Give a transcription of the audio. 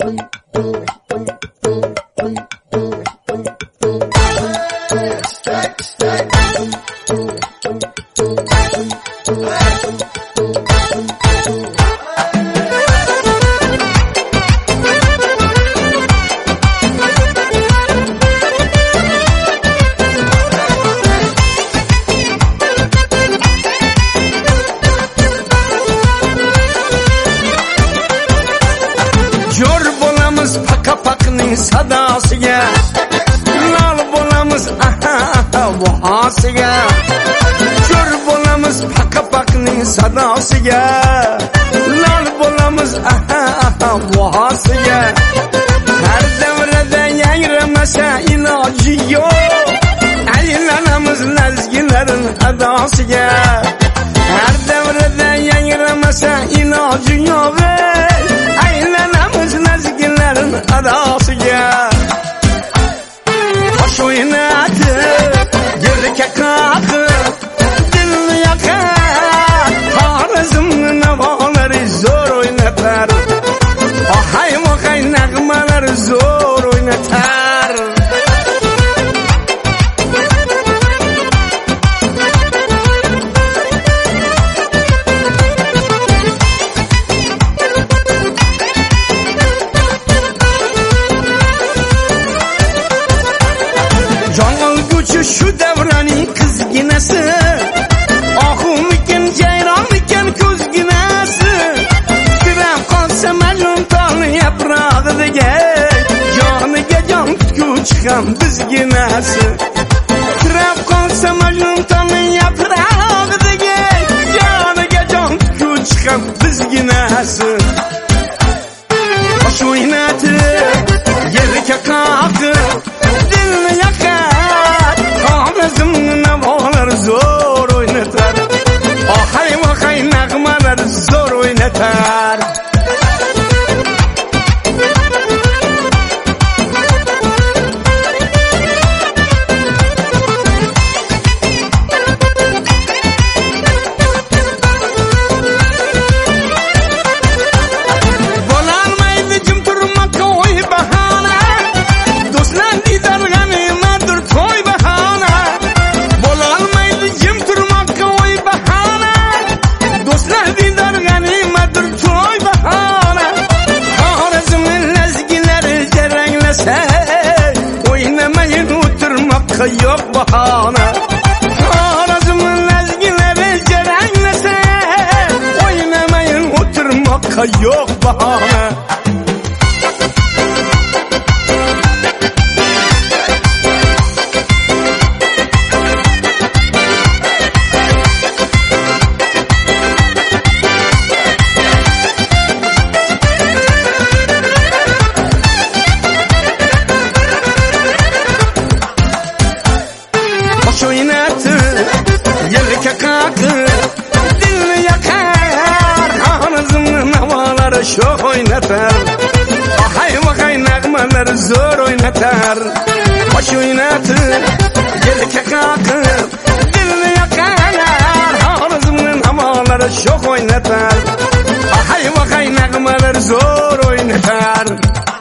sadosiga lol bo'lamiz buhosiga ko'r bo'lamiz paqapaqning sadosiga lol bo'lamiz buhosiga har davrada yangramasa iloji yo'q aylanamiz lazgilarin adosiga har davrada yangramasa iloji yo'q aylanamiz lazgilarin adosiga tosh o'ynatib yerga qoqib dilni yoqar Xorazmni navolari zo'r o'ynatar ohay vohay nag'malar zo'r o'ynatar şu davraning qizginasi oxumikin jayronmikin ko'zginasi kirab qolsa majnun tolni yaprog'iga joniga jon tutguvchi ham bizginasi kirab qolsa majnun tolni yaprog'iga joniga jon tutguvchi ham bizginasi tosh o'ynatib yerga qoqib dilni yoqar Xorazmni navolar zo'r o'ynatar ohay vohay nag'malar zo'r o'ynatar bo'lolmaydi jim turmoqqa o'y bahona do'stlar didor g'animatdir to'y bahona bo'lolmaydi jim turmoqqa o'y bahona do'stlar didor g'animatdir to'y bahona Xorazmning lazgilari jaranglasa o'ynamayin o'tirmoqqa yo'q bahona Xorazmning lazgilari jaranglasa o'ynamayin o'tirmoqqa yo'q bahona tosh o'ynatib yerga qoqib dilni yoqar Xorazmni navolari sho'x o'ynatar ohay vohay nag'malar zo'r o'ynatar tosh o'ynatib yerga qoqib dilni yoqar Xorazmni navolari sho'x o'ynatar ohay vohay nag'malar zo'r o'ynatar